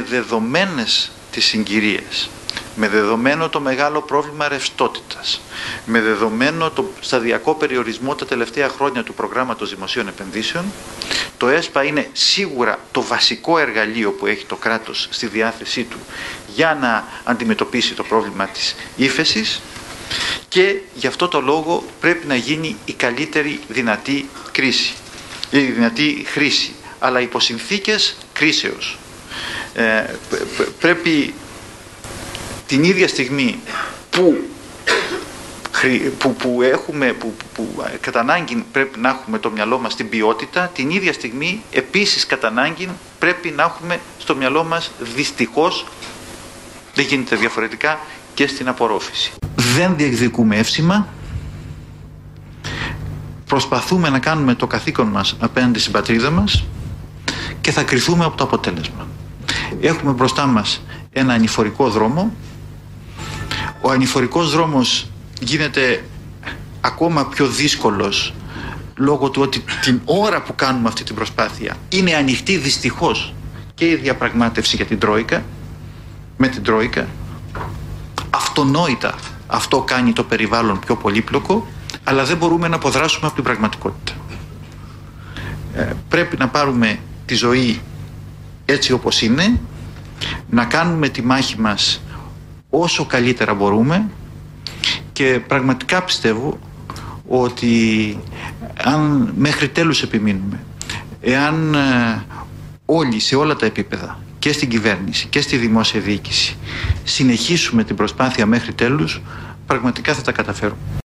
δεδομένες τις συγκυρίες, με δεδομένο το μεγάλο πρόβλημα ρευστότητας, με δεδομένο το σταδιακό περιορισμό τα τελευταία χρόνια του προγράμματος δημοσίων επενδύσεων, το ΕΣΠΑ είναι σίγουρα το βασικό εργαλείο που έχει το κράτος στη διάθεσή του για να αντιμετωπίσει το πρόβλημα της ύφεσης, και γι' αυτό το λόγο πρέπει να γίνει η καλύτερη δυνατή χρήση, αλλά υπό συνθήκες κρίσεως. Πρέπει την ίδια στιγμή που κατά ανάγκη πρέπει να έχουμε το μυαλό μας στην ποιότητα, την ίδια στιγμή επίσης κατά ανάγκη πρέπει να έχουμε στο μυαλό μας, δυστυχώς δεν γίνεται διαφορετικά, και στην απορρόφηση. Δεν διεκδικούμε εύσημα, προσπαθούμε να κάνουμε το καθήκον μας απέναντι στην πατρίδα μας και θα κριθούμε από το αποτέλεσμα. Έχουμε μπροστά μας ένα ανηφορικό δρόμο. Ο ανηφορικός δρόμος γίνεται ακόμα πιο δύσκολος λόγω του ότι την ώρα που κάνουμε αυτή την προσπάθεια είναι ανοιχτή δυστυχώς και η διαπραγμάτευση για την Τρόικα, με την Τρόικα. Αυτονόητα αυτό κάνει το περιβάλλον πιο πολύπλοκο, αλλά δεν μπορούμε να αποδράσουμε από την πραγματικότητα. Πρέπει να πάρουμε τη ζωή έτσι όπως είναι, να κάνουμε τη μάχη μας όσο καλύτερα μπορούμε, και πραγματικά πιστεύω ότι αν μέχρι τέλους επιμείνουμε, εάν όλοι σε όλα τα επίπεδα, και στην κυβέρνηση και στη δημόσια διοίκηση, συνεχίσουμε την προσπάθεια μέχρι τέλους, πραγματικά θα τα καταφέρουμε.